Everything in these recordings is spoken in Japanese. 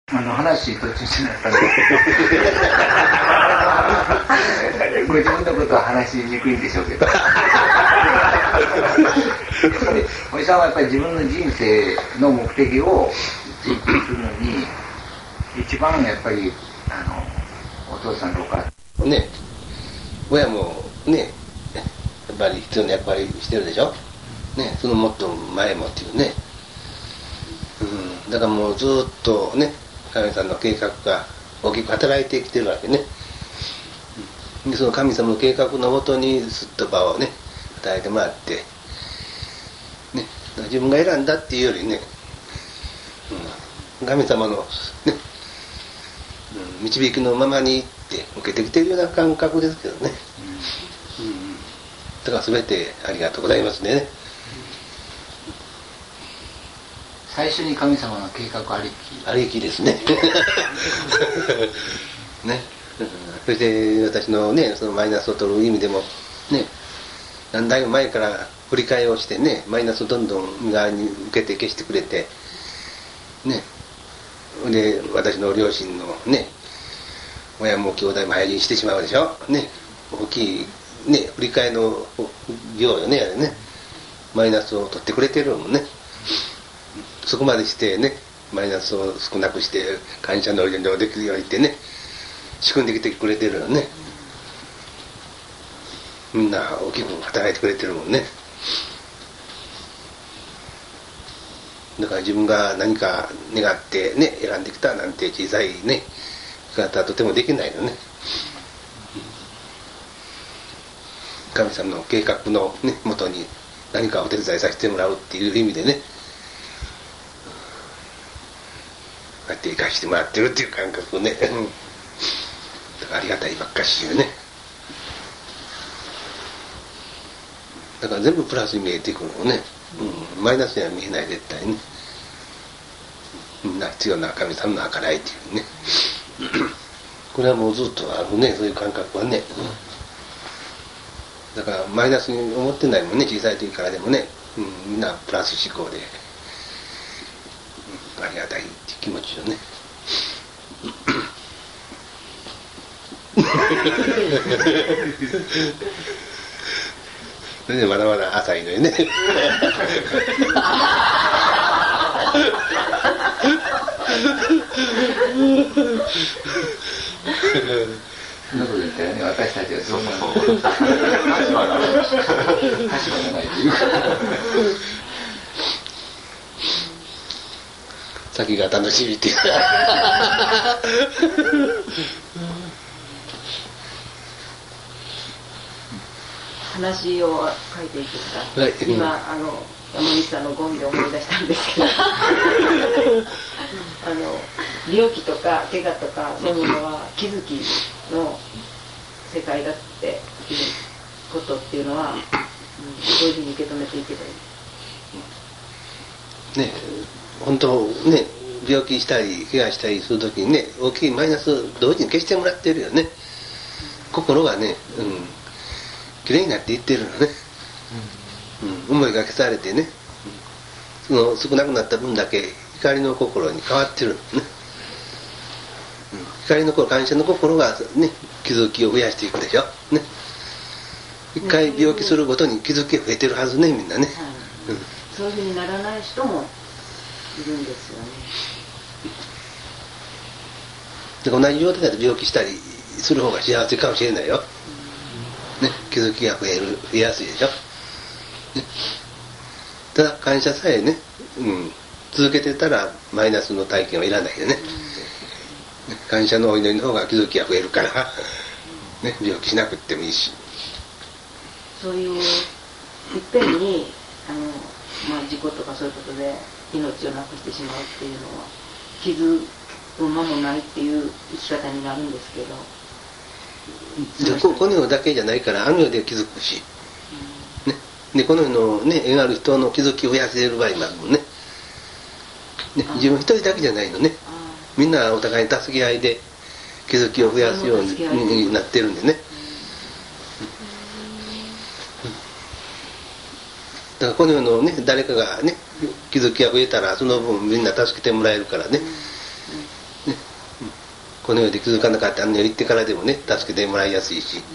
話途中になったんでご自分のことは話しにくいんでしょうけどおじさんはやっぱり自分の人生の目的を追求するのに一番やっぱりお父さんとかね、親もねやっぱり必要な役割してるでしょ、ね、そのもっと前もっていうね、だからもうずっとね神様の計画が大きく働いてきてるわけね、でその神様の計画のもとにすっと場をね与えてもらって、ね、自分が選んだっていうよりね、神様の、ね導きのままにって受けてきてるような感覚ですけどね、だから全てありがとうございますね。 最初に神様の計画ありきですねね、そして私のねそのマイナスを取る意味でもね何代も前から振り替えをしてねマイナスをどんどん側に受けて消してくれてねで私の両親のね親も兄弟も廃人してしまうでしょね、大きいね振り替えの量よねあれね、マイナスを取ってくれてるもんね。そこまでしてねマイナスを少なくして感謝のお祈りをできるようにってね仕組んできてくれてるのね、みんな大きく働いてくれてるもんね。だから自分が何か願ってね選んできたなんて小さいね方はとてもできないのね、神様の計画のねもとに何かお手伝いさせてもらうっていう意味でねこうやって生かしてもらってるっていう感覚をね、だからありがたいばっかしよね。だから全部プラスに見えてくるのね、マイナスには見えない絶対ね、みんな必要な神様の計らいっていうねこれはもうずっとあるねそういう感覚はね、だからマイナスに思ってないもんね小さい時からでもね、みんなプラス思考で、ありがたいっていう気持ちよねそれでまだまだ浅いのよねそんなこと言ったよね、私たちはそんな立場がないというか先が楽しみっていう話を書いていくか、はい、今山口さんのゴミで思い出したんですけど病気とか怪我とかそういうのは気づきの世界だっていうことっていうのは、どういうふうに受け止めていけばいい？ ね、本当ね病気したり怪我したりするときにね大きいマイナスを同時に消してもらってるよね、心がね、きれいになっていってるのね、思いが消されてね、その少なくなった分だけ光の心に変わってるのね、光の心、感謝の心がね気づきを増やしていくでしょね。一回病気するごとに気づきが増えてるはずねみんなね、 そういうふうにならない人もいるんですよね。 で同じ状態で病気したりする方が幸せかもしれないよ、ね、気づきが増えやすいでしょ、ね、ただ感謝さえね、続けてたらマイナスの体験はいらないよね、感謝のお祈りの方が気づきが増えるから、ね、病気しなくってもいいし、 そういういっぺんに事故とかそういうことで命をなくしてしまうっていうのは気づく間もないっていう生き方になるんですけど、 この世だけじゃないからあの世で気づくし、でこの世のね縁ある人の気づきを増やせる場合もあるもんね、自分一人だけじゃないのね、みんなお互いに助け合いで気づきを増やすようになってるんでね、だからこの世のね誰かがね気づきが増えたらその分みんな助けてもらえるからね、 この世で気づかなかったあの世行ってからでもね助けてもらいやすいし、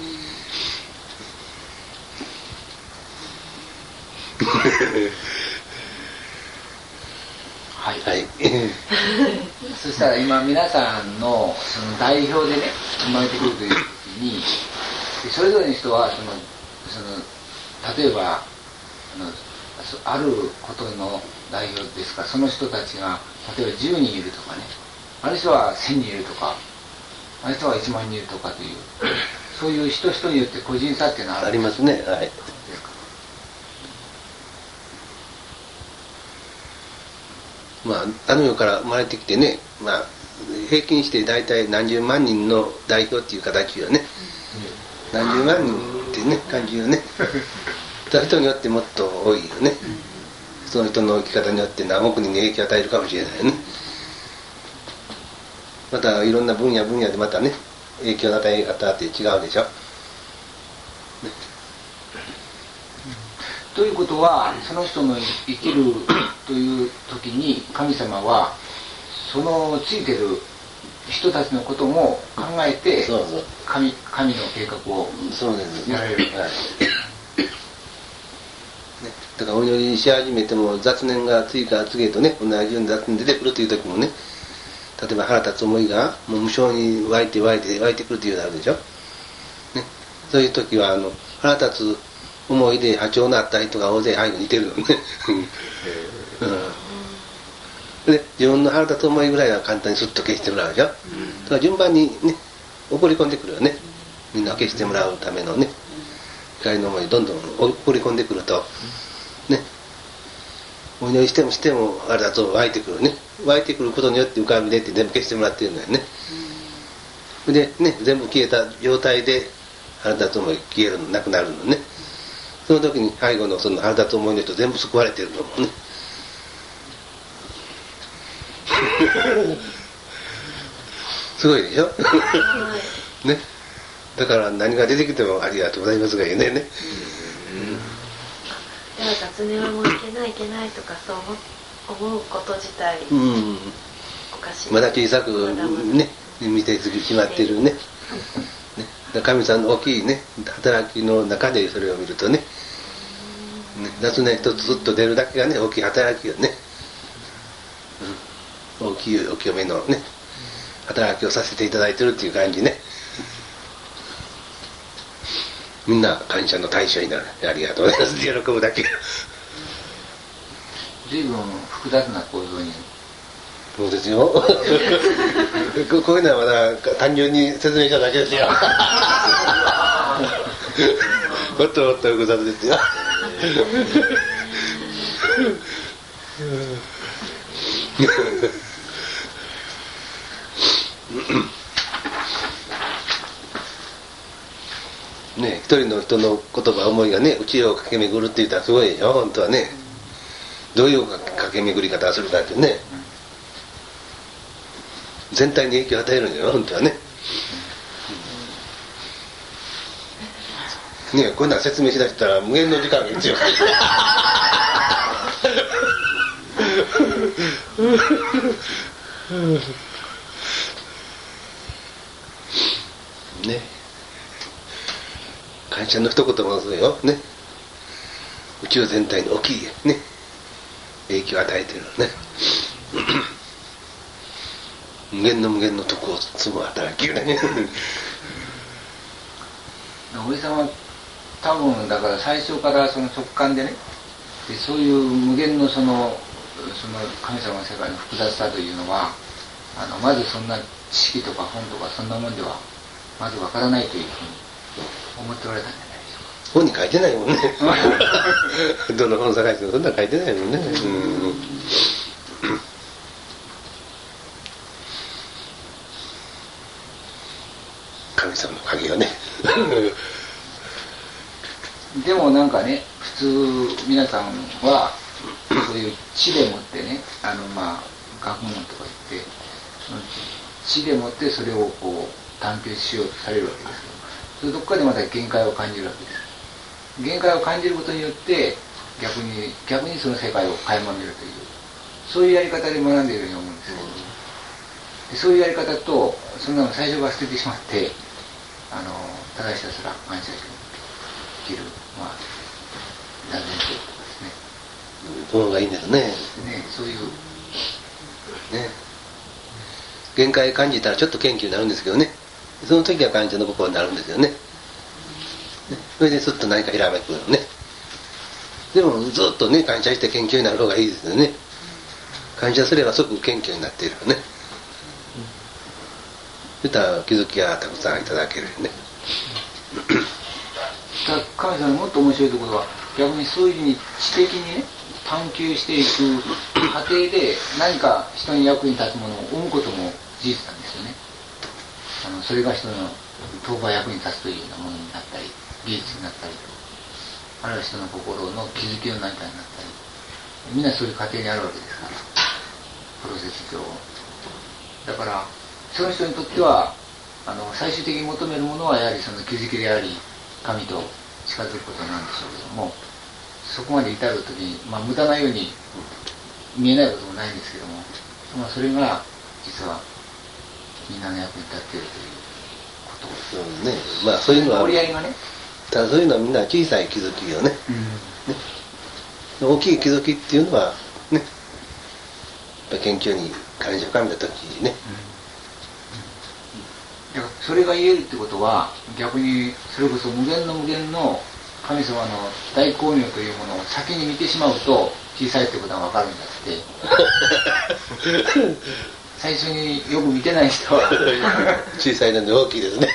はい、 はい、 そしたら今皆さんのその代表でね生まれてくるという時に、それぞれの人はその例えばあることの代表ですから、その人たちが例えば10人いるとかね、ある人は1000人いるとか、ある人は1万人いるとかという、そういう人によって個人差っていうのはありますね。はい。まあ、あの世から生まれてきてね、まあ、平均して大体何十万人の代表っていう形よね。何十万人ってね、感じよね。その人によってもっと多いよね。その人の生き方によって何億人に影響を与えるかもしれないよね。またいろんな分野でまたね、影響の与え方って違うでしょ。 ということは、その人の生きるという時に神様はそのついてる人たちのことも考えて、 そうそう、 神の計画をやられる。 はい、だからお祈りし始めても雑念が次から次へとね同じように雑念出てくるという時もね、例えば腹立つ思いがもう無性に湧いてくるというのがあるでしょ、ね、そういう時は腹立つ思いで波長のあった人が大勢背後にいてるのね、で自分の腹立つ思いぐらいは簡単にスッと消してもらうでしょ、だから順番にね送り込んでくるよね、みんな消してもらうためのね光の思いどんどん送り込んでくるとね、お祈りしてもあれだと湧いてくるね、湧いてくることによって浮かび出て全部消してもらってるんだよね、でね全部消えた状態で腹立つ思い消えるのなくなるのね、その時に背後のその腹立つ思いの人全部救われてるのもねすごいでしょね、だから何が出てきてもありがとうございますが言うね。 だから雑念はもういけないとかそう思うこと自体、おかしい。 まだ小さくね見てしまっているね。神さんの大きいね働きの中でそれを見るとね、雑念一つずっと出るだけがね大きい働きよね。大きいお清めのね働きをさせていただいてるっていう感じね。みんな感謝の対象になる。ありがとうございます。喜ぶだけ。 随分複雑な構造に。 そうですよ。こういうのはまだ単純に説明しただけですよ。もっともっと複雑ですよ。ね、一人の人の言葉思いがね内を駆け巡るって言ったらすごいでしょ本当はね。どういう駆け巡り方をするかってね、全体に影響を与えるんだよ本当はね。ね、こんな説明しだしたら無限の時間が必要ね、感謝の一言もそうよね。宇宙全体に大きいね影響を与えてるのね。無限の徳を積む働きよね。 おじさんは多分だから最初からその直感でね、でそういう無限のその神様の世界の複雑さというのはまずそんな知識とか本とかそんなもんではまずわからないというふうに思っておられたんじゃないでしょうか。 本に書いてないもんね。どの本探してもそんな書いてないもんね。神様の鍵よね。 でもなんかね普通皆さんはそういう知でもってね学問とか言ってその知でもってそれをこう探求しようとされるわけですけど、それどこかでまた限界を感じるわけです。限界を感じることによって逆にその世界を垣間見るというそういうやり方で学んでいるように思うんですけど、 でそういうやり方とそんなの最初から捨ててしまってただひたすら感謝して生きる断然ということですね。 その方がいいんですね。 そういうね、限界感じたらちょっと謙虚になるんですけどね、その時は感謝の心になるんですよね。それですっと何かひらめくのね。でもずっとね感謝して謙虚になる方がいいですよね。感謝すれば即謙虚になっているよね。そしたら気づきがたくさんいただけるよね。 神様のもっと面白いところは逆にそういうふうに知的にね探求していく過程で何か人に役に立つものを生むことも事実なんですよね。それが人の当場役に立つというようなものになったり技術になったりあるいは人の心の気づきの何かになったりみんなそういう過程にあるわけですからプロセス上だからその人にとっては最終的に求めるものはやはりその気づきであり神と近づくことなんでしょうけどもそこまで至るときに、無駄なように見えないこともないんですけども、それが実はみんなの役に立っているということそうね。そういうのは折り合いがねただそういうのはみんな小さい気づきよね。大きい気づきっていうのはねやっぱり研究に感謝を深めた時にね、 だからそれが言えるってことは逆にそれこそ無限の神様の大光明というものを先に見てしまうと小さいってことが分かるんだって最初によく見てない人は小さいので大きいですね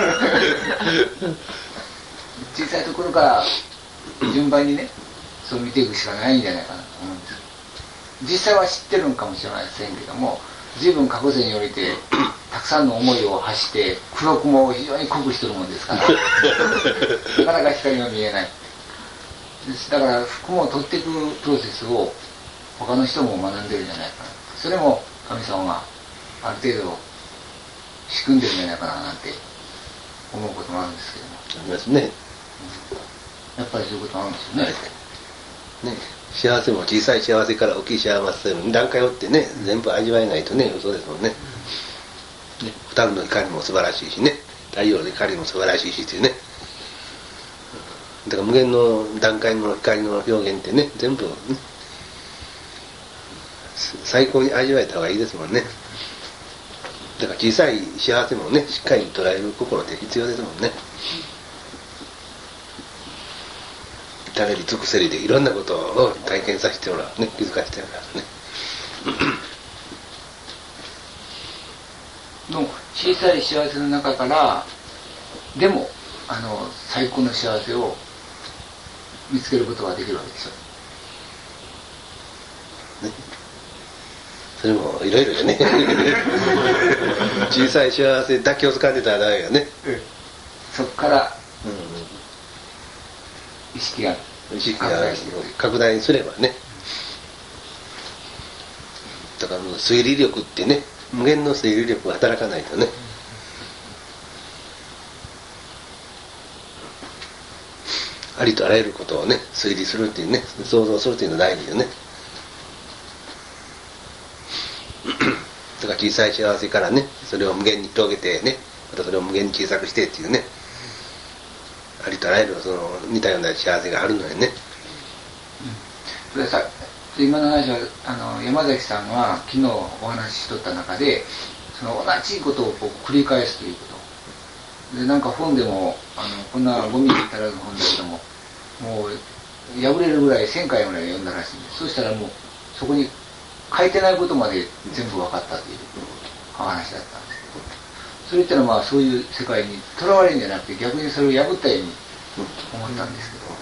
小さいところから順番にねそう見ていくしかないんじゃないかなと思うんです。実際は知ってるのかもしれませんけども随分過去世においてたくさんの思いを発して記録も非常に濃くしてるもんですからなかなか光が見えないだから服も取っていくプロセスを他の人も学んでるんじゃないかなそれも神様がある程度仕組んでるんじゃないかななんて思うこともあるんですけどもありますね、 やっぱりそういうことあるんですよね、 幸せも小さい幸せから大きい幸せの段階をってね全部味わえないとね嘘ですもんね。蛍の光も素晴らしいしね太陽の光も素晴らしいしっていうねだから無限の段階の光の表現ってね全部ね最高に味わえた方がいいですもんね。だから小さい幸せもねしっかり捉える心って必要ですもんね。至れり尽くせりでいろんなことを体験させてもらうね気づかせてもらうねの小さい幸せの中からでも最高の幸せを見つけることができるわけでしょ、 それもいろいろよね小さい幸せだけを掴んでたらダメよね、 そこから、意識が拡大すればねだから推理力ってね無限の推理力が働かないとねありとあらゆることをね推理するっていうね想像するっていうのが大事よねだから小さい幸せからねそれを無限に広げてねまたそれを無限に小さくしてっていうねありとあらゆるその似たような幸せがあるのよね、 それさ今の話は山崎さんは昨日お話ししとった中でその同じことをこう繰り返すということでなんか本でもこんな5ミリ足らずの本だけどももう破れるぐらい1000回ぐらい読んだらしいんです。そしたらもうそこに書いてないことまで全部分かったという話だったんですけどそれってのはそういう世界にとらわれるんじゃなくて逆にそれを破ったように思ったんですけど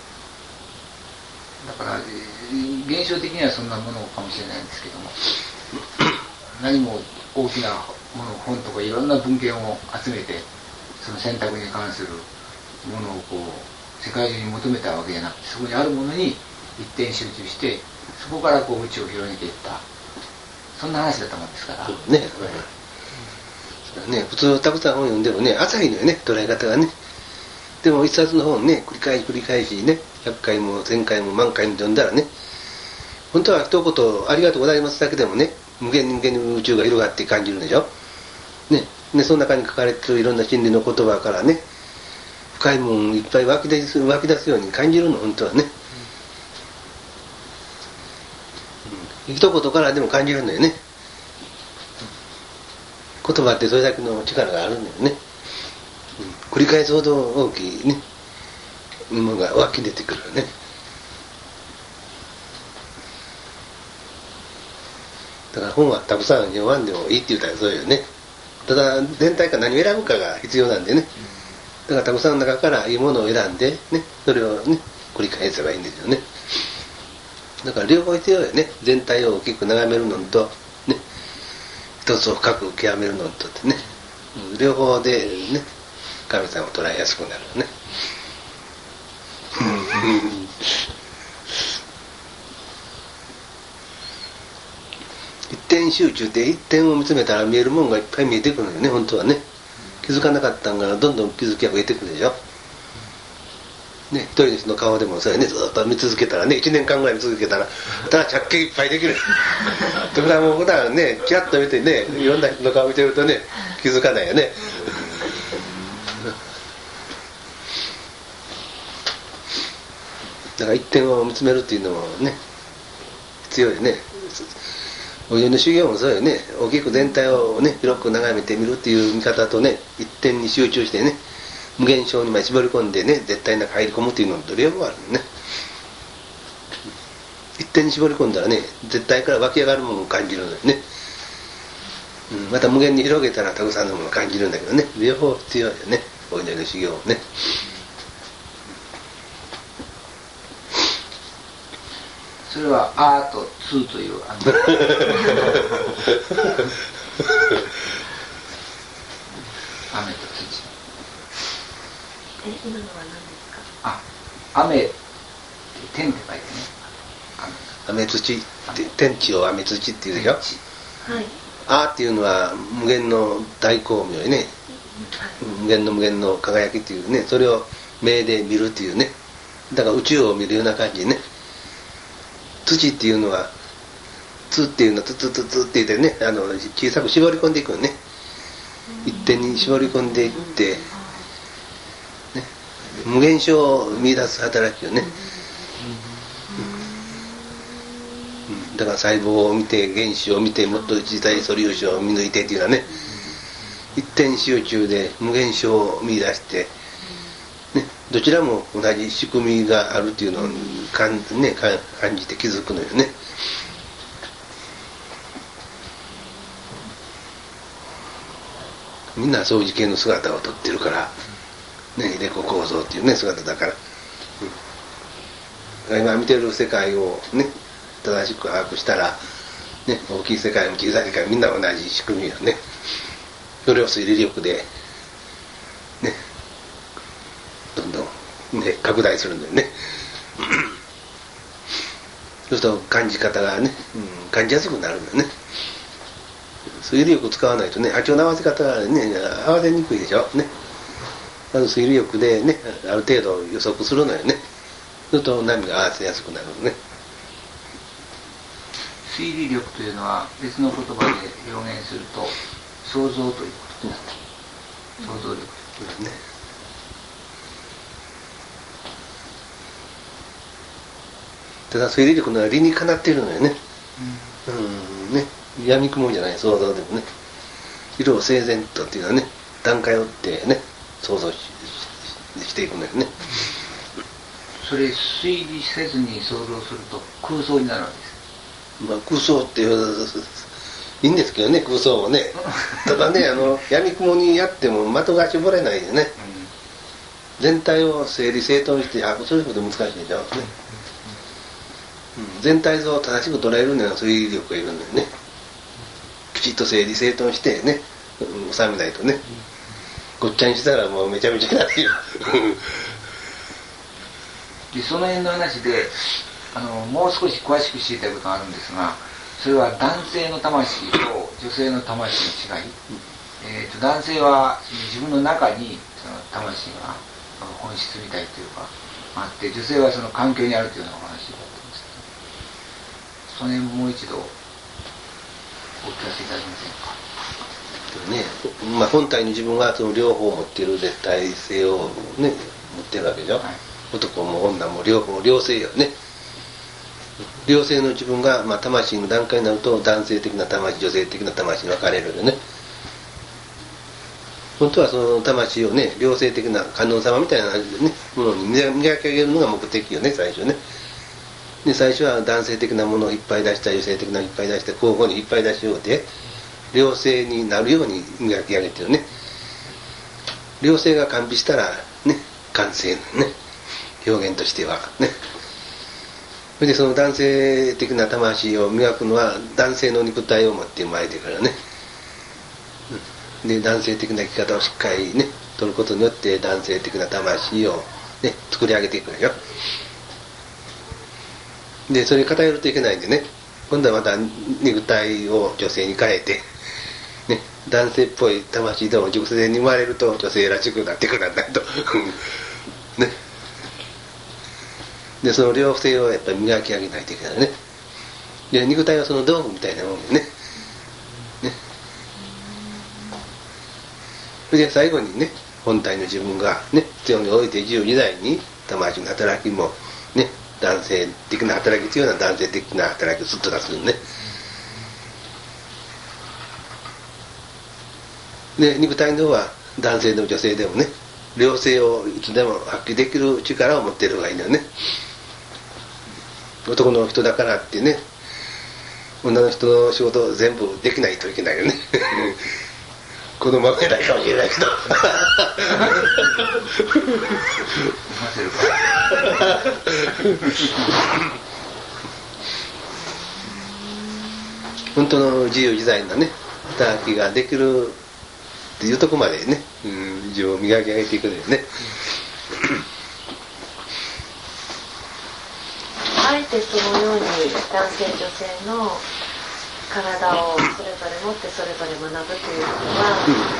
だから現象的にはそんなものかもしれないんですけども何も大きなもの本とかいろんな文献を集めてその選択に関するものをこう世界中に求めたわけじゃなくてそこにあるものに一点集中してそこからこう宇宙を広げていったそんな話だったもんですからね普通たくさん本読んでもね浅いのよね捉え方がね。でも一冊の本ね繰り返しね100回も1000回も万回も読んだらね本当は一言ありがとうございますだけでもね無限に宇宙が広がって感じるでしょ、ね、でその中に書かれてるいろんな真理の言葉からね、深いもんいっぱい湧き出すように感じるの、本当はね、一言からでも感じるんだよね。言葉ってそれだけの力があるんだよね、繰り返すほど大きいねものが湧き出てくるよね。だから本はたくさん読まんでもいいって言ったらそうよね。ただ全体から何を選ぶかが必要なんでね。だからたくさんの中からいいものを選んでね、それをね繰り返せばいいんですよね。だから両方必要よね。全体を大きく眺めるのとね、一つを深く極めるのとってね、両方でね神様を捉えやすくなるね。一点集中って一点を見つめたら見えるもんがいっぱい見えてくるのよね、本当はね。気づかなかったんからどんどん気づきが増えてくるでしょ。ね、一人の人の顔でもそうやね、ずっと見続けたらね、1年間ぐらい見続けたらただ着気いっぱいできる。だからもう普段ね、キラッと見てね、いろんな人の顔見てるとね、気づかないよね。だから一点を見つめるっていうのもね、必要よね。お湯の修行もそうよね。大きく全体をね広く眺めてみるっていう見方とね、一点に集中してね、無限小にまで絞り込んでね、絶対なく入り込むっていうのと両方あるのね。一点に絞り込んだらね、絶対から湧き上がるものを感じるのよね。また無限に広げたらたくさんのものを感じるんだけどね、両方必要よね、お湯の修行をね。 それはアーとツーという雨と土。 今のは何ですか？ あ、雨天って書いてね。 雨土って天地を雨土っていうでしょ。はい。アーっていうのは無限の大光明よね。無限の輝きっていうね、それを目で見るっていうね。だから宇宙を見るような感じでね。土っていうのはツっていうのはツって言ってね、小さく絞り込んでいくよね。一点に絞り込んでいって、ね、無限小を見出す働きよね。だから細胞を見て原子を見てもっと自体素粒子を見抜いてっていうのはね、一点集中で無限小を見出して、ね、どちらも同じ仕組みがあるっていうのを感じて気づくのよね。みんな掃除系の姿をとってるから、ね、レコ構造っていうね姿だから、今見てる世界をね正しく把握したら、ね、大きい世界も小さい世界もみんな同じ仕組みよね。それを推理力でねどんどんね拡大するんだよね。そうすると感じ方がね、感じやすくなるんだよね。推理力使わないとね、波長の合わせ方がね合わせにくいでしょね。推理力でねある程度予測するのよね。そうすると波が合わせやすくなるのね。 推理力というのは別の言葉で表現すると想像ということです。想像力ですね。 ただ推理力のは理にかなっているのよね。ね、やみくもじゃない想像でもね、色を整然とっていうのはね段階を追ってね想像 していくのよね。 それ推理せずに想像すると空想になるわけです。 空想っていういいんですけどね、空想もね。ただねやみくもにやっても的が絞れないでね、全体を整理整頓してそういうこと難しいでしょ、ね。全体像を正しく捉えるには推理力がいるんだよね。きちっと整理整頓してね収めないとね、ごっちゃにしたらもうめちゃめちゃになっている。 でその辺の話でもう少し詳しく知りたいことがあるんですが、それは男性の魂と女性の魂の違い。男性は自分の中にその魂が本質みたいというかあって、女性はその環境にあるというようなお話だったんですけど、その辺もう一度。 お聞かせいただけませんか。 ね、本体に自分はその両方持っている絶対性をね持ってるわけでしょ、はい、男も女も両方両性よね。両性の自分が、魂の段階になると男性的な魂女性的な魂に分かれるよね。本当はその魂をね両性的な観音様みたいな、ね、ものに磨き上げるのが目的よね、最初ね。で最初は男性的なものをいっぱい出した女性的なのをいっぱい出して交互にいっぱい出しようで両性になるように磨き上げてるね。両性が完備したらね完成のね表現としてはね。それでその男性的な魂を磨くのは男性の肉体を持って生まれてからね。で男性的な生き方をしっかりね取ることによって男性的な魂をね作り上げていくのよ。でそれに偏るといけないんでね、今度はまた肉体を女性に変えてね、男性っぽい魂でも熟成に生まれると女性らしくなってくるんだとね。でその両性をやっぱり磨き上げないといけないね。で肉体はその道具みたいなもんでね。それで最後にね本体の自分がね必要に応じて自由自在に魂の働きもね男性的な働き必要な男性的な働きをすっと出すのね。で肉体の方は男性でも女性でもね両性をいつでも発揮できる力を持っている方がいいんだよね。男の人だからってね女の人の仕事を全部できないといけないよね子供は偉いかもしれないけど本当の自由自在なね働きができるっていうところまでね、自分を磨き上げていくんだよねあえてそのように男性女性の体をそれぞれ持ってそれぞれ学ぶということは、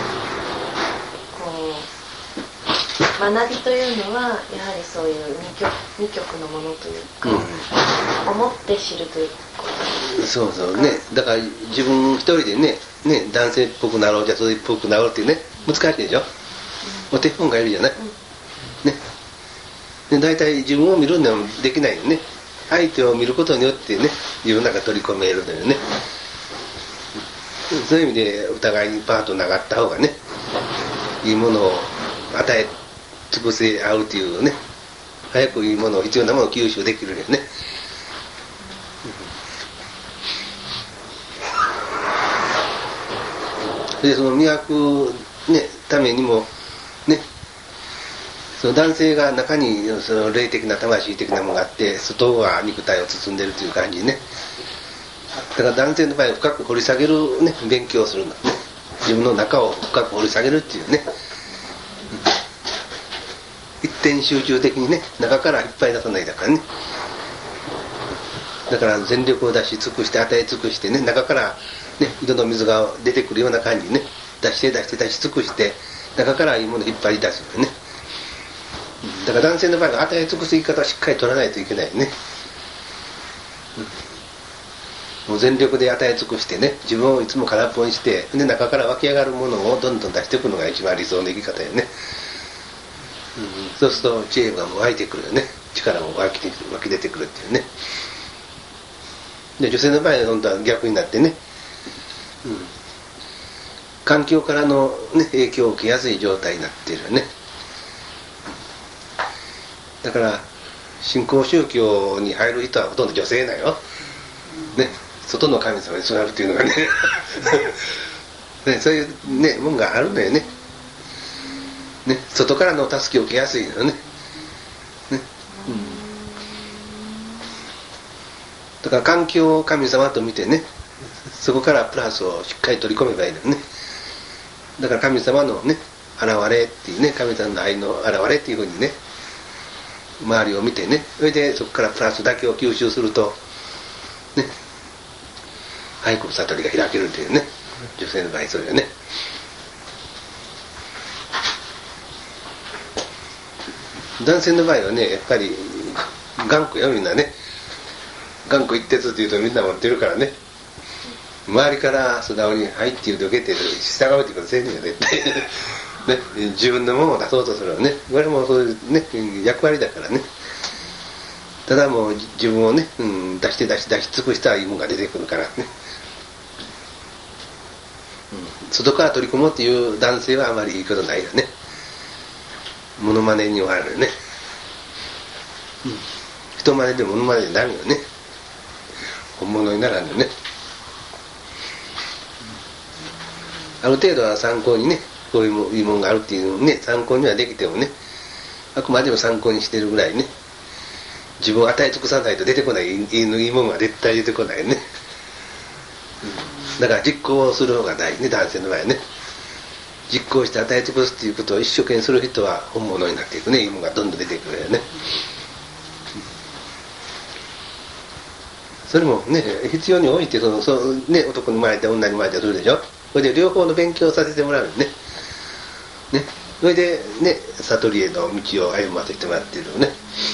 こう学びというのはやはりそういう二極のものというか、思って知るということですか。 そうそうね。だから自分一人でね男性っぽくなろうじゃそれっぽくなろうっていうね難しいでしょ、お手本がいるじゃない、ね。で大体自分を見るのはできないよね。相手を見ることによってね自分の中取り込めるのよね。そういう意味でお互いにパートナーがあった方がねいいものを与え尽くせ合うというね、早くいいもの必要なものを吸収できるよね。でその磨く、ね、ためにもねその男性が中にその霊的な魂的なものがあって外は肉体を包んでるという感じね。だから男性の場合は深く掘り下げる、ね、勉強をするんだね。自分の中を深く掘り下げるっていうね、一点集中的にね中からいっぱい出さないだからね。だから全力を出し尽くして与え尽くしてね中からね井戸の水が出てくるような感じにね出し尽くして中からいいものをいっぱい出すよね。だから男性の場合は与え尽くす言い方をしっかり取らないといけないね。もう全力で与え尽くしてね自分をいつも空っぽにしてで中から湧き上がるものをどんどん出していくのが一番理想の生き方よね。そうすると知恵がもう湧いてくるよね。力も湧き出てくるっていうね。で女性の場合は本当は逆になってね、環境からの、ね、影響を受けやすい状態になっているよね。だから新興宗教に入る人はほとんど女性だよ、ね、外の神様に座るっていうのがねねそういうねもんがあるんだよね。ね外からの助けを受けやすいのよね。だから環境を神様と見てねそこからプラスをしっかり取り込めばいいのよね。だから神様のね現れっていうね神様の愛の現れっていうふうにね周りを見てねそれでそこからプラスだけを吸収するとね愛国悟りが開けるというね女性の場合そうよね。男性の場合はねやっぱり頑固よみんなね。頑固一徹っていうとみんな持ってるからね。 周りから素直に「はい」って言うと受けて従うっていうことせんねんよ絶対ね、自分のものを出そうとするのね、これもそういうね役割だからね。ただもう自分をね、出し尽くしたいいものが出てくるからね、外から取り込もうっていう男性はあまりいいことないよね。モノマネにはあるよね、人真似でモノマネになるよね、本物にならんよね。ある程度は参考にね、こういうものがあるっていうのをね、参考にはできてもね、あくまでも参考にしてるぐらいね、自分を与え尽くさないと出てこないいいものは絶対出てこないね、だから実行する方が大事ね、男性の場合ね。実行して与え尽くすっていうことを一生懸命する人は本物になっていくね、いいものがどんどん出てくるよね。それもね、必要に応じてね、男に生まれて女に生まれてするでしょ。それで両方の勉強をさせてもらうね。それでね、悟りへの道を歩ませてもらっているのね。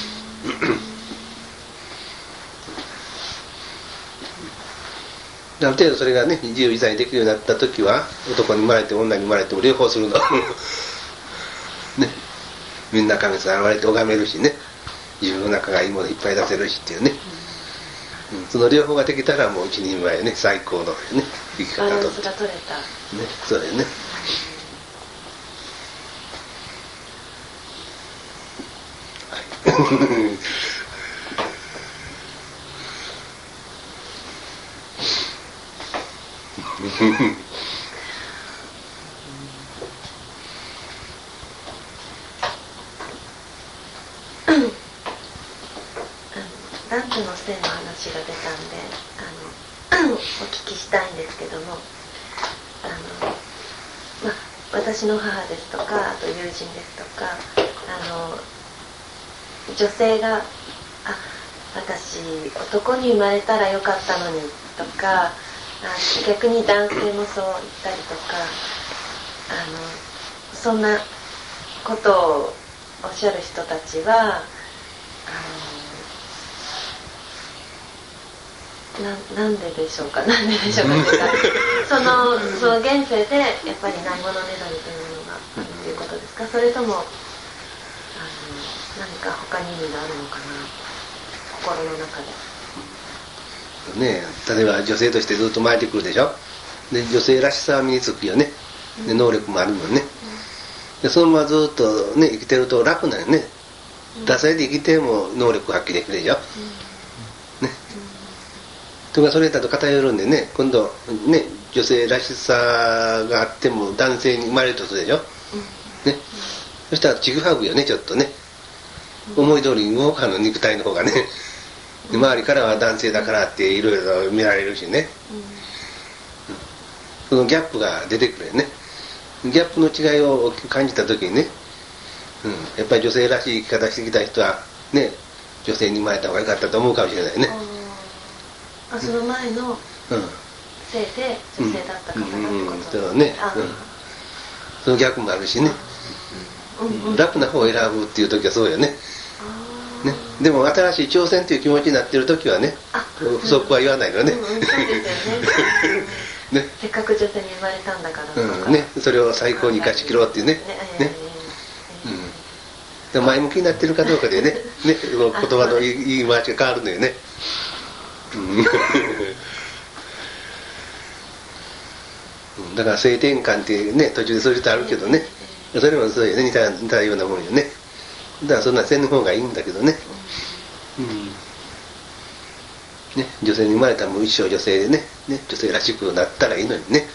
ある程度それがね、自由自在にできるようになった時は、男に生まれても女に生まれても両方するの。ね、みんな神様現れて拝めるしね、自分の中がいいものいっぱい出せるしっていうね。その両方ができたらもう一人前ね、最高のね、生き方と。 バランスが取れた。 ね、そうだよね。 男女の性の話が出たんでお聞きしたいんですけども、私の母ですとか、あと友人ですとか、女性が私男に生まれたらよかったのにとか、逆に男性もそう言ったりとか、そんなことをおっしゃる人たちはなんででしょうかっていうかその現世でやっぱりないものねだりというものがあるということですか、それとも何か他に意味があるのかな、心の中でね。例えば女性としてずっと生えてくるでしょ。で女性らしさは身につくよね。で能力もあるのね。でそのままずっとね生きてると楽なよね。惰性で生きても能力発揮できるでしょ。ね。とかそれだと偏るんでね、今度ね女性らしさがあっても男性に生まれるとするでしょ。ね。そしたらちぐはぐよね、ちょっとね。思い通りに動かんの、肉体の方がね。周りからは男性だからっていろいろ見られるしね、そのギャップが出てくるよね。ギャップの違いを感じた時にね、やっぱり女性らしい生き方してきた人はね、女性に生まれた方が良かったと思うかもしれないね。 その前の性で女性だった方がってことそうね、その逆もあるしね、楽な方を選ぶっていう時はそうよね。ね、でも新しい挑戦という気持ちになっている時はね、不足は言わないのね。 そうですよね。せっかく女性に生まれたんだからね、それを最高に生かし切ろうっていうね。前向きになってるかどうかでね、言葉の言い回しが変わるのよね。だから性転換ってね、途中でそういう人あるけどね、それもそうよね、似たようなもんよね。だからそんなせんの方がいいんだけどね。ね、女性に生まれたらもう一生女性でね、女性らしくなったらいいのにね。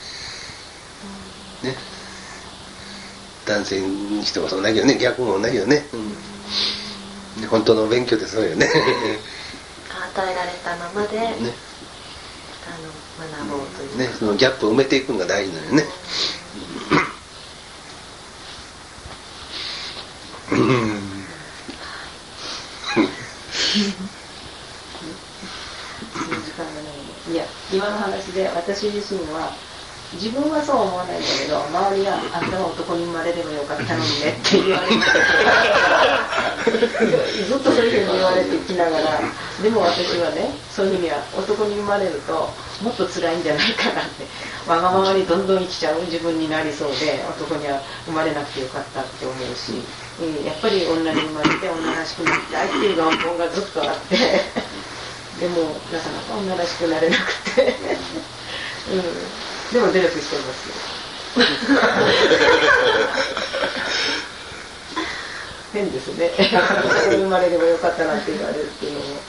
男性にしてもそう同じよね、逆も同じよね。本当の勉強ってそうよね。 与えられたままで、学ぼうというね、そのギャップを埋めていくのが大事なのよね。 いや、今の話で私自身は自分はそう思わないんだけど、周りがあんたは男に生まれればよかったのにねって言われてずっとそういうふうに言われてきながら、でも私はね、そういうふうには男に生まれるともっと辛いんじゃないかなって、わがままにどんどん生きちゃう自分になりそうで、男には生まれなくてよかったって思うし、やっぱり女に生まれて女らしくなりたいっていう願望がずっとあってでもなかなか女らしくなれなくてでも努力してますよ変ですね男に生まれればよかったなって言われるっていうのも、やっ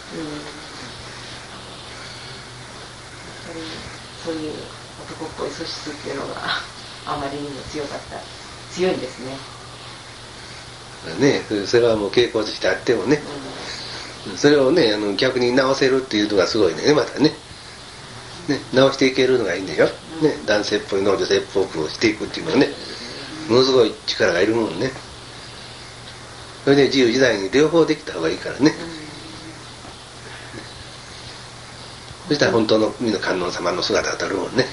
ぱりそういう男っぽい素質っていうのがあまりにも強いんですね。 ね、それはもう傾向としてあってもね、それをね逆に直せるっていうのがすごいね、またね直していけるのがいいんだよ、ね、男性っぽいのを女性っぽくしていくっていうのはね、ものすごい力がいるもんね。それで自由自在に両方できた方がいいからね、そしたら本当の観音様の姿が当たるもんね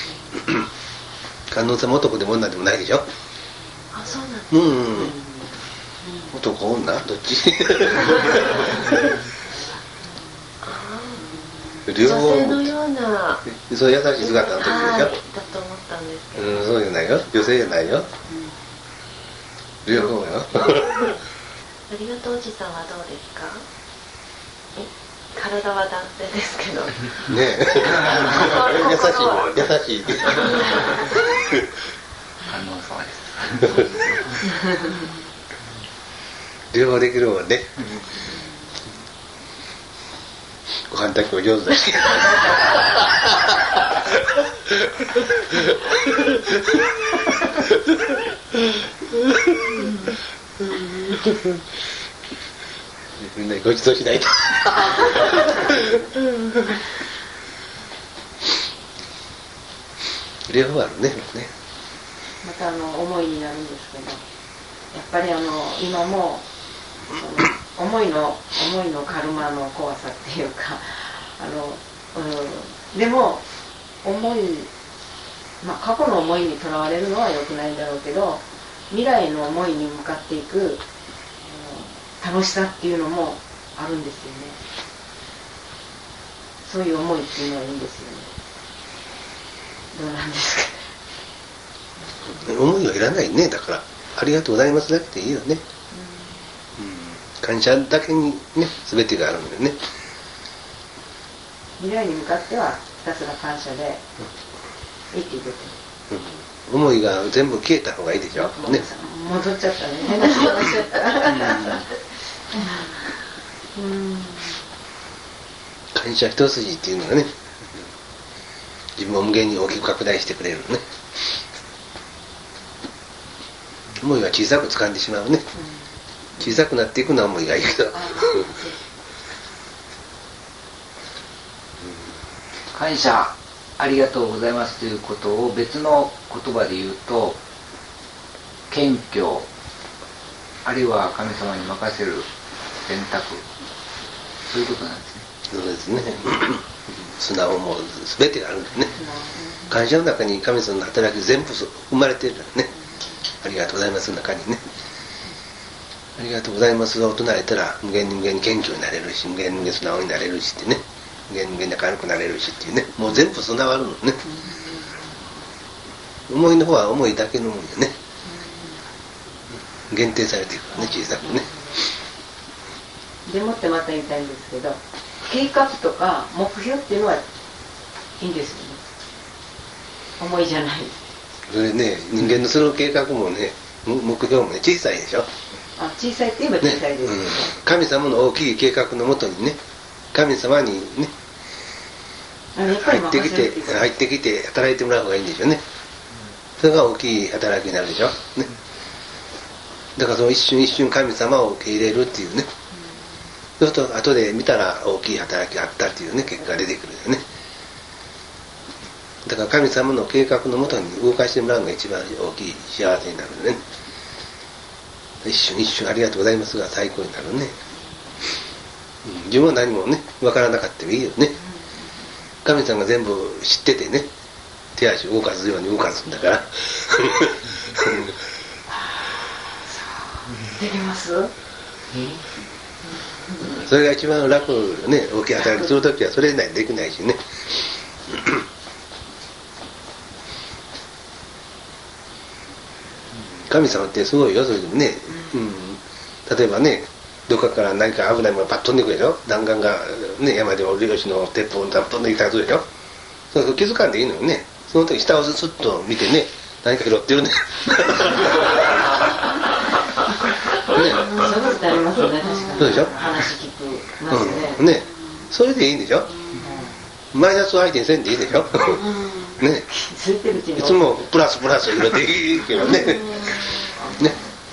観音様男でも女でもないでしょ。 あ、そうなんですか。 男女どっち女性のようなそう優しい姿の時でしょ、 だと思ったんですけど、 そうじゃないよ、女性じゃないよ、両方よありがとうおじさんはどうですか？体は男性ですけどねえ優しい観音様です両方できるもんね、ご飯炊きも上手だしみんなにごちそうしないと両方あるね。 また思いになるんですけど、やっぱり今も思いのカルマの怖さっていうかでも過去の思いにとらわれるのは良くないんだろうけど、未来の思いに向かっていく楽しさっていうのもあるんですよね。そういう思いっていうのはいいんですよね。どうなんですか。 思いはいらないね。だからありがとうございますだけでいいよね、感謝だけにね全てがあるんだよね。 未来に向かってはひたすら感謝でいいっていうこと、 思いが全部消えた方がいいでしょ、ね、 戻っちゃったね、変な話しちゃった感謝一筋っていうのがね、自分を無限に大きく拡大してくれるね。思いは小さく掴んでしまうね、小さくなっていくのは思いがいいけど感謝ありがとうございますということを別の言葉で言うと、謙虚あるいは神様に任せる選択、そういうことなんですね。 そうですね素直も全てがあるんだよね。感謝の中に神様の働き全部生まれてるからね。ありがとうございますの中にね、ありがとうございますを唱えたら無限に謙虚になれるし、無限に素直になれるしってね、無限に明るくなれるしっていうね、もう全部備わるのね。思いの方は思いだけのもんよね、限定されていくからね、小さくね。 でもってまた言いたいんですけど、計画とか目標っていうのはいいんですよね。思いじゃない。 それね、人間のその計画もね、目標もね、小さいでしょ。 小さいって言えば小さいですけど、 神様の大きい計画のもとにね、神様にね入ってきて働いてもらう方がいいんでしょうね。それが大きい働きになるでしょ、ね、だからその一瞬一瞬神様を受け入れるっていうね、そうすると後で見たら大きい働きがあったっていうね結果が出てくるよね。だから神様の計画のもとに動かしてもらうのが一番大きい幸せになるね。一瞬一瞬ありがとうございますが最高になるね。自分は何もね分からなかったらいいよね。神様が全部知っててね、 手足を動かすように動かすんだからできます？ それが一番楽ね、大きい働きするときはそれ以内できないしね神様ってすごいよ、それでもね、例えばね、どっかから何か危ないものがパッと飛んでくるでしょ。弾丸が、ね、山でも漁師の鉄砲が飛んできたらそうでしょ。そう気づかんでいいのよね。その時下をスッと見てね、何か拾ってるねそういうことってありますよね、確かに。 そうでしょ。 話聞くますね。 ね、それでいいんでしょ。マイナスを相手にせんでいいでしょね、いつもプラスプラス入れていいけどねね、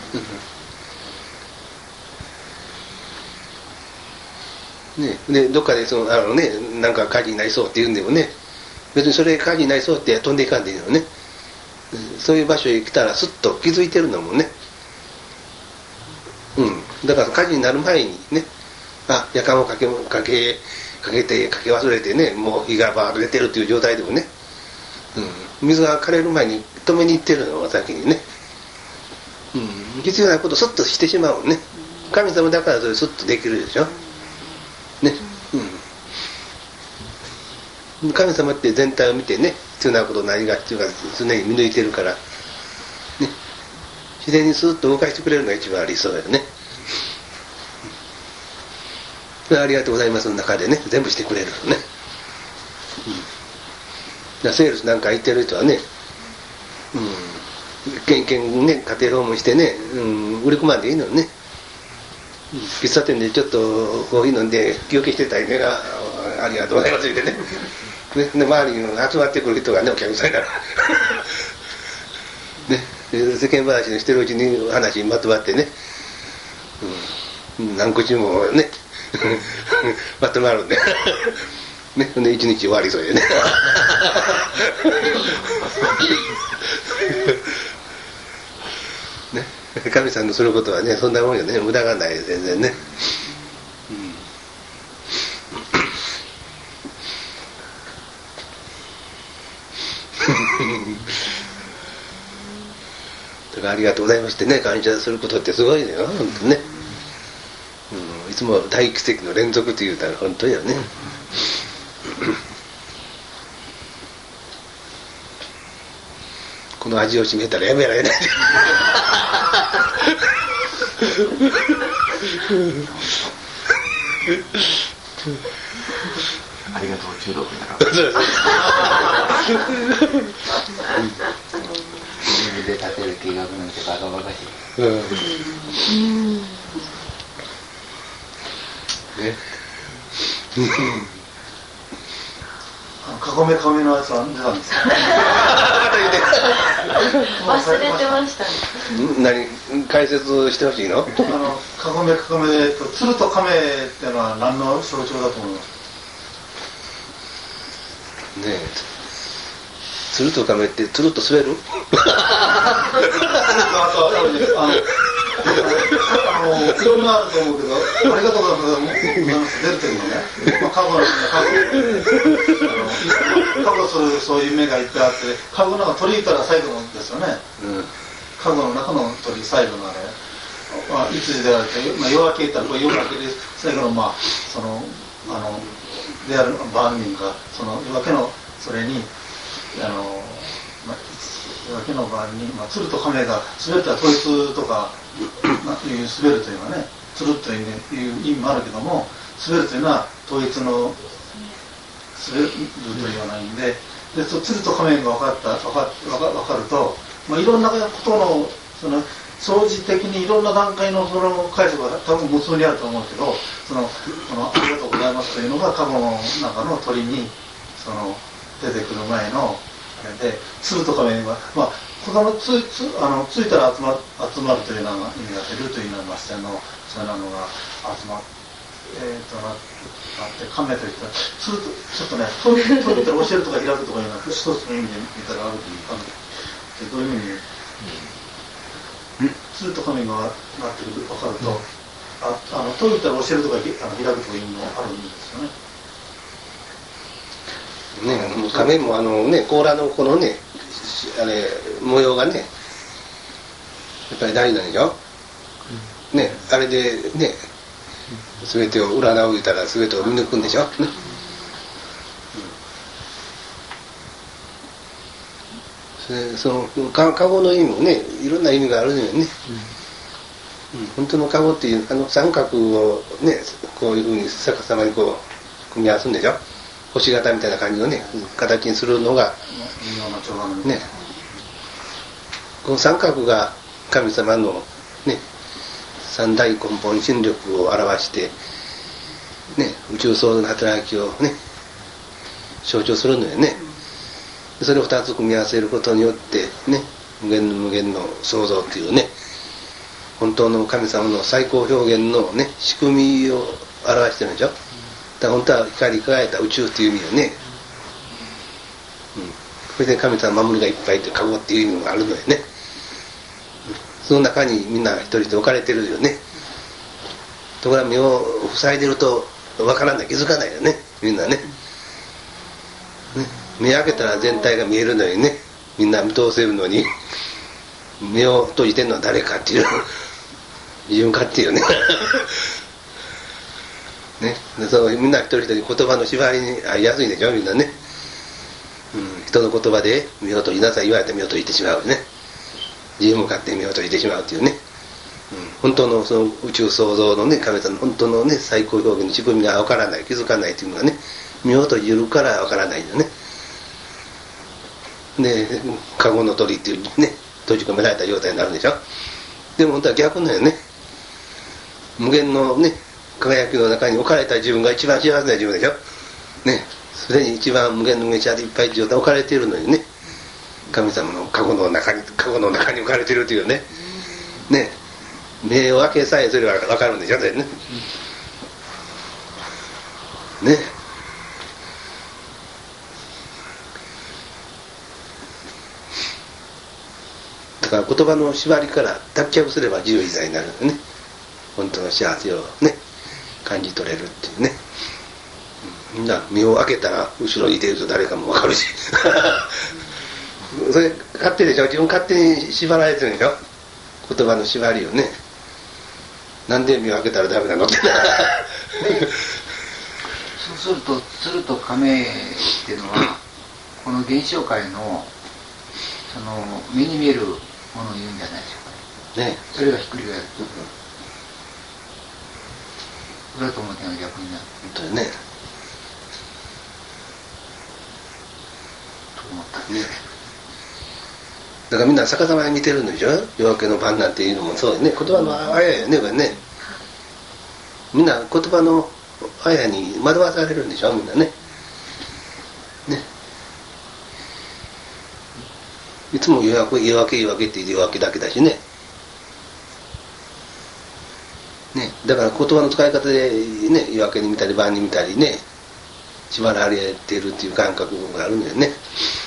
ね、でどっかでそのね、なんか火事になりそうって言うんでもね、別にそれ火事になりそうって飛んでいかんでいいのね。そういう場所へ来たらスッと気づいてるのもね、だから火事になる前にね、夜間をかけ忘れてね、もう火がバーッと出てるっていう状態でもね、水が枯れる前に止めに行ってるのが先にね、必要なことをスッとしてしまうね。神様だからそれスッとできるでしょね、神様って全体を見てね、必要なこと何が必要か常に見抜いてるからね、自然にスッと動かしてくれるのが一番理想だよね。ありがとうございますの中でね、全部してくれるのね。セールスなんか行ってる人はね、けんね、家庭訪問してね、売り込まんでいいのね。喫茶店でちょっとコーヒー飲んで休憩してたりね、ありがとうございますってね、で周りに集まってくる人がね、お客さんからね、世間話にしてるうちに話にまとまってね、何口もねまとまるんでね、で一日終わりそうでねね、神さんのすることはね、そんなもんよね、無駄がない、全然ね。だからありがとうございますってね、感謝することってすごいのよ、本当ね。いつも大奇跡の連続というたら本当よね。この味を占めたらやめられないありがとう中毒になる。 自分で立てる計画なんてバカバカしい。 ね。 カゴメのやつは出たんですか忘れてましたね。 何解説してほしいの？ カゴメ鶴と亀っていうのは何の象徴だと思いますねえ、鶴と亀って鶴と滑る？ いろんなあると思うけど、ありがとうございます。出るというのね、カゴするそういう目がいっぱいあって、カゴの中鳥いたら最後のですよね。カゴの中の鳥最後のあれ、いつ出られて、夜明けいたら夜明けで最後のである番人がその夜明けのそれに夜明けの晩に、鶴と亀が滑るとは統一とかいう滑るというのはね、鶴という意味もあるけども、滑るというのは統一の滑ると言わないんで、鶴と亀が分かると、いろんなことのその相似的にいろんな段階のその解釈が多分無数にあると思うけど、このありがとうございますというのがカゴの中の鳥に出てくる前のあれで、鶴と亀は他のついたら集まるというような意味が出るというような視点のそういうのが集まって亀といったら鶴とちょっとね飛びたら教えるとか開くとかいうのは一つの意味で見たらあるというか、どういう意味に鶴と亀がなってる分かると、飛びたら教えるとか開くとかいう意味もあるんですよね。 ね、亀も甲羅のこのねあれ模様がねやっぱり大事なんでしょ、ね、あれでね全てを占う言ったら全てを見抜くんでしょ、ね、その籠の意味もねいろんな意味があるのよね、本当の籠っていう三角をねこういうふうに逆さまにこう組み合わすんでしょ、星形みたいな感じのね形にするのがね、この三角が神様のね三大根本心力を表してね宇宙創造の働きをね象徴するのよね。それを2つ組み合わせることによってね無限の無限の創造っていうね本当の神様の最高表現のね仕組みを表してるんでしょ。だから本当は光り輝いた宇宙っていう意味よね、それで神様守りがいっぱいって籠っていう意味があるのよね、その中にみんな一人一人置かれてるよね。ところが目を塞いでるとわからない気づかないよねみんなね、目開けたら全体が見えるのにねみんな見通せるのに目を閉じてるのは誰かっていう自分かっていうねね、でそうみんな一人一人言葉の縛りに合いやすいでしょみんなね、人の言葉で目を閉じなさい言われて目を閉じてしまうね、自分勝手に目を閉じてしまうっていうね、本当のその宇宙創造のね神様の本当のね最高表現の仕組みが分からない気づかないっていうのがね目を閉じるから分からないんだよね。で籠の鳥っていうね閉じ込められた状態になるでしょ。でも本当は逆のよね、無限のね輝きの中に置かれた自分が一番幸せな自分でしょね、すでに一番無限の無限でいっぱい状態置かれているのにね神様の籠の中に置かれているというね、目を開けさえすれば分かるんでしょね、だから言葉の縛りから脱却すれば自由自在になるんだよね。本当の幸せをね感じ取れるっていうね、みんな目を開けたら後ろにいてると誰かも分かるしそれ勝手でしょ、自分勝手に縛られてるでしょ言葉の縛りをね。なんで目を開けたらダメなのってそうすると亀っていうのはこの現象界のその目に見えるものを言うんじゃないでしょうかね。それがひっくり返る。それだと思っての逆になる。 本当にね。 と思ったね。だからみんな逆さまに見てるんでしょ。夜明けの晩なんていうのもそうよね。言葉のあややねこれね。みんな言葉のあやに惑わされるんでしょみんなね。いつも夜明けって言う夜明けだけだしね。だから言葉の使い方でね夜明けに見たり晩に見たりね縛られてるっていう感覚があるんだよね。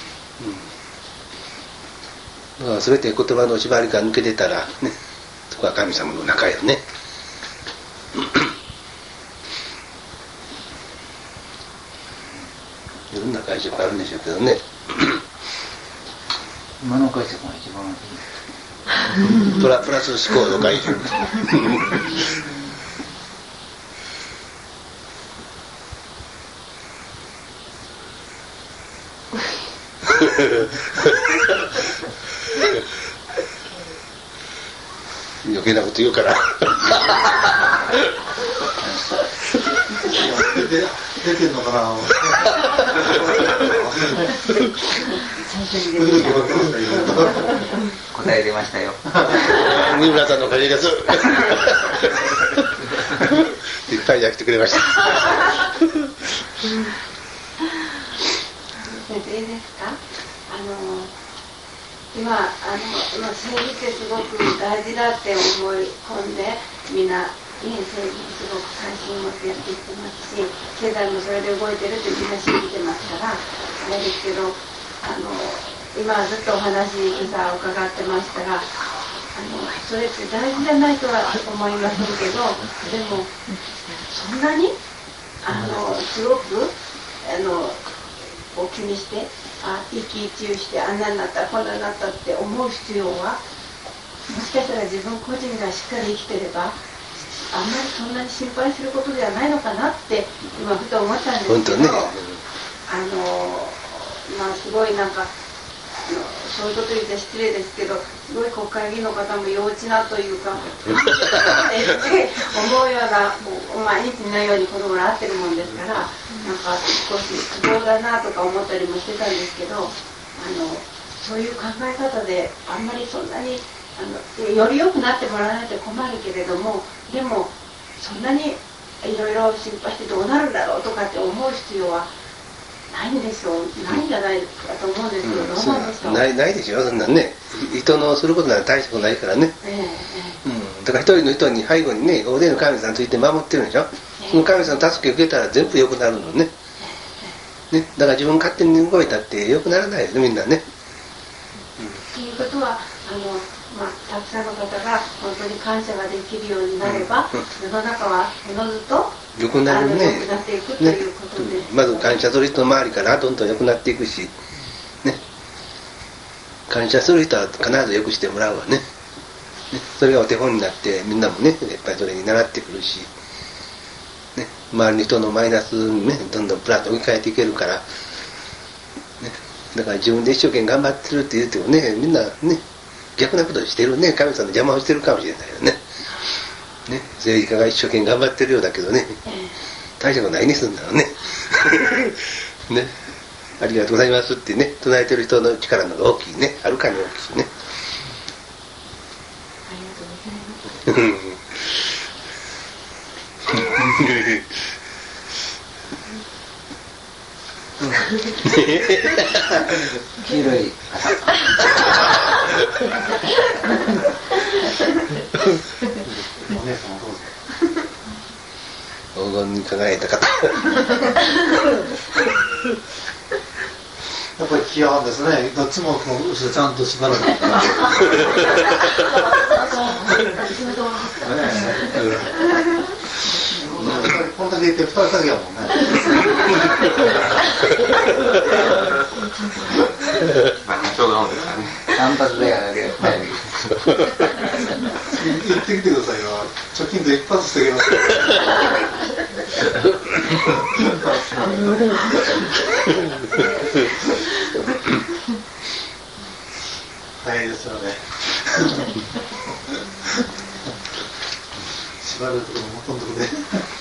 だから全て言葉の縛りから抜けてたらねそこは神様の中よね。いろんな解釈あるんでしょうけどね。 今の解釈が一番いい。 プラス思考の解釈。余計なこと言うから出てんのかな答え出ましたよ。 三村さんのおかげですいっぱい焼きてくれました。 いいですか？今政治ってすごく大事だって思い込んでみんな政治にすごく関心を持ってやっていってますし経済もそれで動いてるってみんな信じてますからあれですけど今ずっとお話今朝伺ってましたらそれって大事じゃないとは思いませんけどでもそんなにすごくを気にして一喜一憂してあんなになったこんなになったって思う必要はもしかしたら自分個人がしっかり生きてればあんまりそんなに心配することではないのかなって今ふと思ったんですけど、 本当ね、 すごいなんかそういうこと言って失礼ですけどすごい国会議員の方も幼稚なというか思うような毎日のように子供が会ってるもんですからなんか少し不良だなとか思ったりもしてたんですけどそういう考え方であんまりそんなにより良くなってもらわないと困るけれどもでもそんなにいろいろ心配してどうなるんだろうとかって思う必要はないんでしょう、ないんじゃないかと思うんですけど、どうなんでしょう。 ないでしょ、そんなんね。人のすることなんて大したことないからね。だから一人の人に背後にね、大勢の神さんついて守ってるんでしょ。その神さんの助けを受けたら全部良くなるのね。だから自分勝手に動いたって良くならないよね、みんなね。 ということはたくさんの方が本当に感謝ができるようになれば、世の中はおのずと良くなるね。 良くなっていくということで、 まず感謝する人の周りからどんどん良くなっていくし、ね、感謝する人は必ず良くしてもらうわね。それがお手本になってみんなもねやっぱりそれに習ってくるし、ね、周りの人のマイナスにねどんどんプラス置き換えていけるから、ね、だから自分で一生懸命頑張ってるって言ってもねみんなね逆なことしてるね、神様の邪魔をしてるかもしれないよね。政治家が一生懸命頑張ってるようだけどね、大したことないにすんだろうね。ね、ありがとうございますってね、唱えてる人の力の方が大きいね、はるかに大きいね。 ありがとうございます。 黄色い黄金に輝いた方。 やっぱり気合うんですね。どっちも後ろちゃんと縛られてるから。こんだけ言って2人だけやもんね。 ちょうどなんですかね。 単発でやられる。 言ってきてくださいよ。貯金で一発してきます。大変ですよね。縛るところもほとんどで。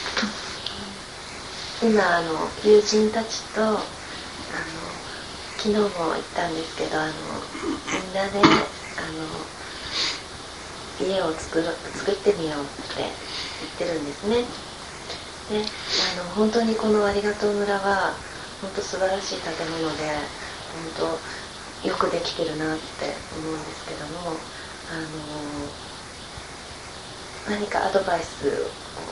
今友人たちと昨日も行ったんですけどみんなで家を作ってみようって言ってるんですね。で本当にこのありがとう村は本当素晴らしい建物で本当よくできてるなって思うんですけども何かアドバイスを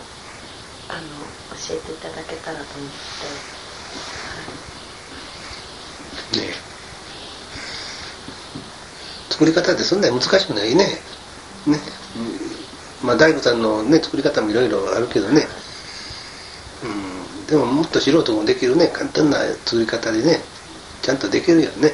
教えていただけたらと思って、 ね、作り方ってそんなに難しくないね。大工さんのね作り方もいろいろあるけどね、でももっと素人もできるね簡単な作り方でねちゃんとできるよね。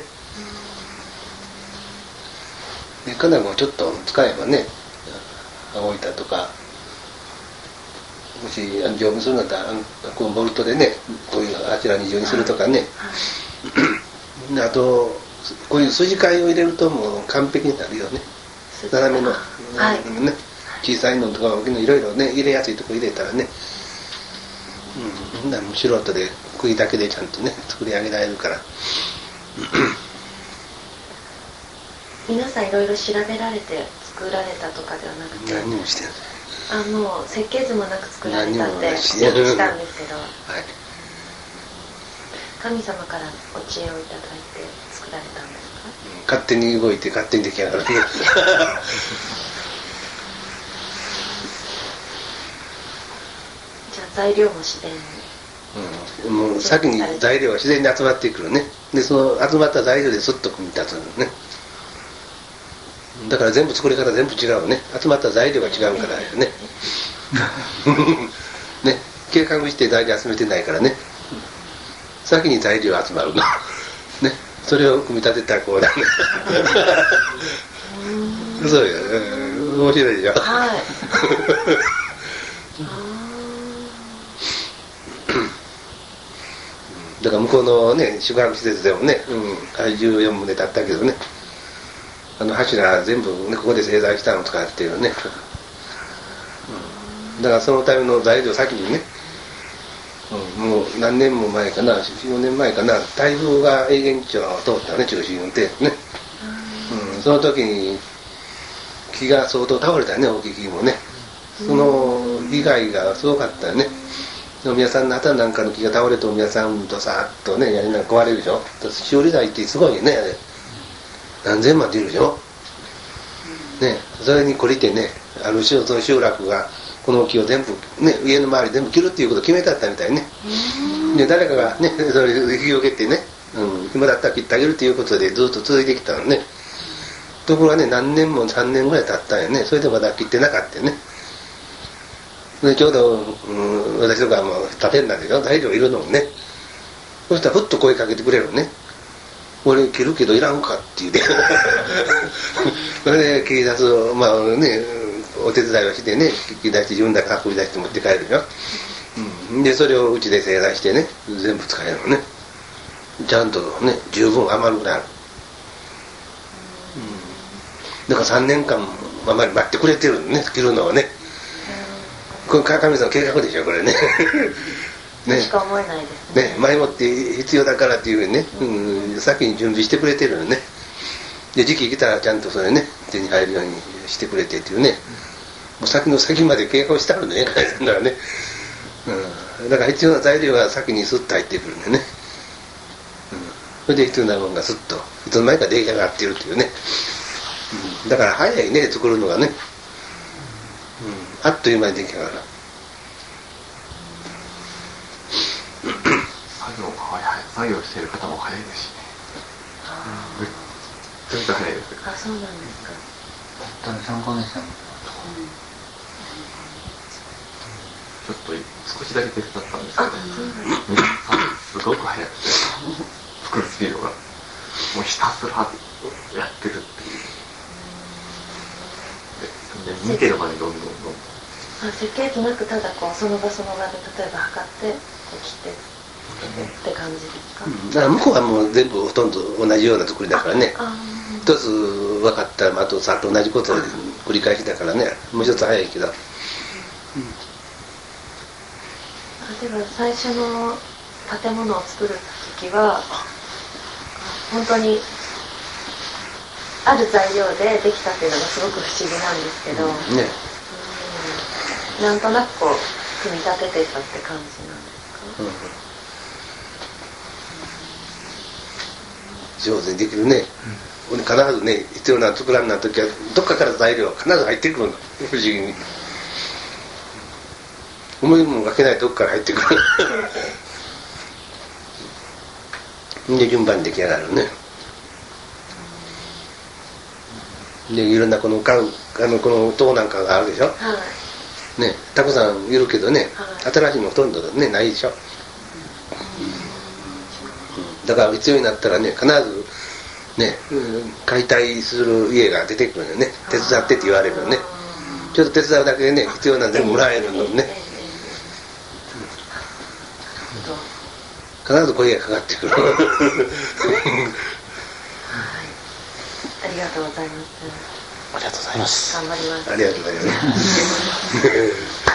金具をちょっと使えばね青板とかもし丈夫にするんだったらこうボルトでねこういうあちら二重にするとかね、あとこういう筋交いを入れるともう完璧になるよね。斜めの、ね、小さいのとか大きいのいろいろね入れやすいとこ入れたらね、素人で釘だけでちゃんとね作り上げられるから。 皆さんいろいろ調べられて作られたとかではなくて何もしてない。 もう設計図もなく作られたってお聞きしたんですけど、神様からお知恵をいただいて作られたんですか？ 勝手に動いて勝手に出来上がる。 じゃあ材料も自然に、 もう先に材料が自然に集まってくるね。でその集まった材料でスッと組み立つのね。だから全部作り方全部違うね。集まった材料が違うからね。ね、計画して材料集めてないからね。 先に材料集まるのね、それを組み立てたらこうだねそうよ、面白いでしょはいだから向こうのね宿泊施設でもね、14棟だったけどね、柱全部、ね、ここで製材したのとかっていうね、だからそのための材料先にね、もう何年も前かな、4年前かな、台風が永源町を通ったね、中心運転ね、その時に木が相当倒れたよね、大きい木もね、その被害がすごかったよね。お宮さんの旗なんかの木が倒れてお宮さんとさっとねやりながら壊れるでしょ。修理代ってすごいよね、あれ何千万出るでしょね。それに懲りてね、その集落がこの木を全部ね、家の周り全部切るっていうことを決めてあったみたいね。で誰かがねそれ引き受けてね、今だったら切ってあげるっていうことでずっと続いてきたのね。ところがね、何年も3年ぐらい経ったんやね。それでまだ切ってなかったよね。でちょうど、私とかも立てんだけど材料いるのもね、そしたらふっと声かけてくれるのね。俺切るけどいらんかって言うてそれで切り出す、まあね、お手伝いをしてね、切り出して自分だけ運び出して持って帰るよ、でそれをうちで製材してね全部使えるのね。ちゃんとね十分余るぐらいある、だから3年間待ってくれてるのね、切るのはね。これ川上さんの計画でしょこれねねしか思えないですね。 前もって必要だからっていうふうにね、先に準備してくれてるのね。で時期来たらちゃんとそれね手に入るようにしてくれてっていうね、もう先の先まで計画をしてあるのね、川上さんだからね、だから必要な材料が先にスッと入ってくるんでね、それで必要なものがスッといつの間にか出来上がっているっていうね、だから早いね作るのがね、あっという間に出来上がる。 作業している方も早いですしね。めっちゃめちゃ早いです。 あ、そうなんですか。 本当に参考にしたの。 ちょっと少しだけ手伝ったんですけど、皆さんすごく早くて作るスピードがもうひたすらやってるっていう。で見てる間にどんどん設計図なくただこうその場その場で例えば測ってこう切ってって感じですか。 だから向こうはもう全部ほとんど同じような作りだからね、一つ分かったらあとさっと同じことを繰り返しだからね、もう一つ早いけど、 では最初の建物を作る時は本当にある材料でできたっていうのがすごく不思議なんですけど、なんとなくこう組み立ててたって感じなんですか。 上手にできるね、必ずね必要な作らんな時はどっかから材料が必ず入ってくるの、不思議に思いもがけないとこから入ってくるで順番に出来上がるね。でいろんなこのこの塔なんかがあるでしょ、ね、たくさんいるけどね、新しいのほとんどねないでしょ、だから必要になったらね必ずね、解体する家が出てくるのよね、手伝ってって言われるのね、ちょっと手伝うだけでね必要なんでもらえるのね、必ず声がかかってくるありがとうございます。 ありがとうございます。 頑張ります。 ありがとうございます